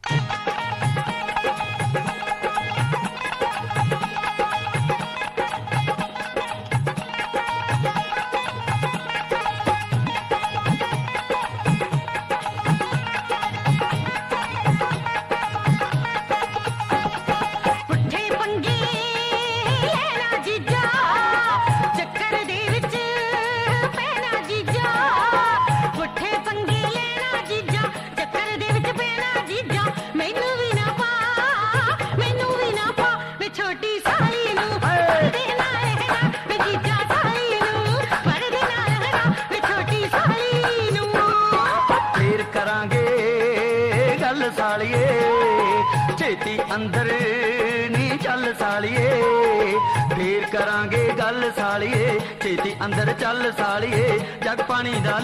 सालिए छेती अंदर नी चल सालिए फिर करांगे गल सालिए छेती अंदर चल सालिए जग पानी दा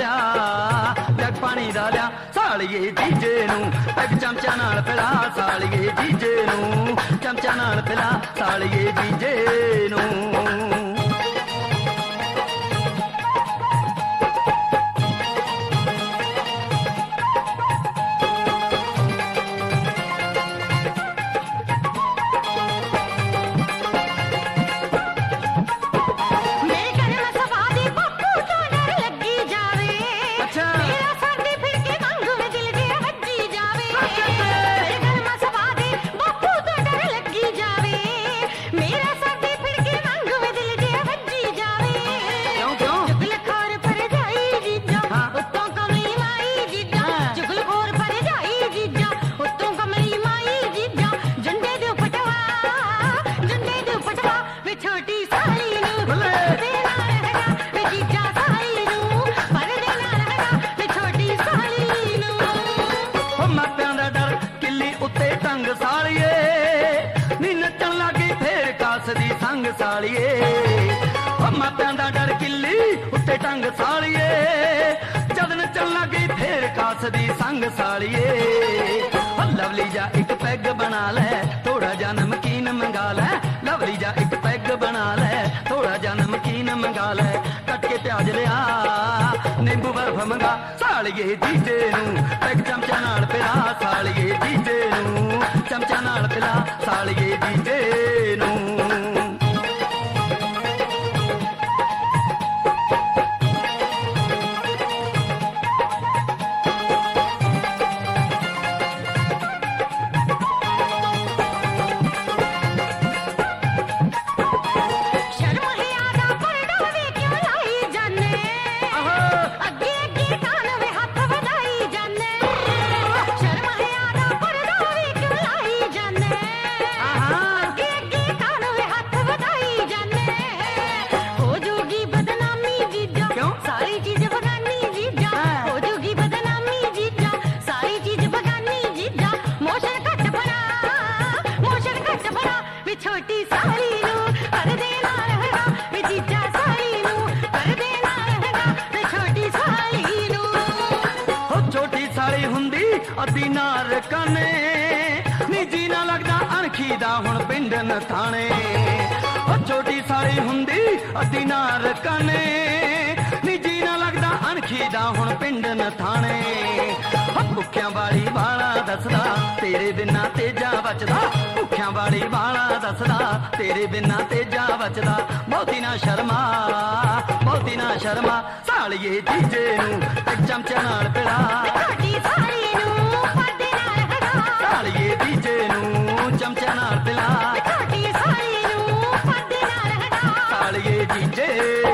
लिया सालिए जीजे नू एक चमचा नाल पिला सालिए जीजे नू चमचा नाल पिला सालिए जीजे नू सालिए मापियां दा डर किली उत्ते टंग सालिए जद नचन लगी फिर कासदी संग सालिए लवली जा एक पैग बना ले थोड़ा जा नमकीन मंगा ले लवली जा एक पैग बना ले थोड़ा जा नमकीन मंगा ले कट के प्याज लिया नींबू बर्फ मंगा सालिए जीजे नू एक चमचा नाल पिला सालिए जीजे नू चमचा नाल पिला सालिए जीजे नू नार कने निजी ना लगदा अणखी दा हुण पिंड न थाने छोटी साली हुंदी अद्धी नार कने निजी ना लगदा अणखी दा हुण पिंड न थाने भुखियां वाली वाला दसदा तेरे बिना तेजा बचदा भुखियां वाली वाला दसदा तेरे बिना तेजा बचदा बहुती ना शर्मा सालिए जीजे नू एक चमचा नाल पिला सालिए जीजे नू चमचा नाल पिला सालिए जीजे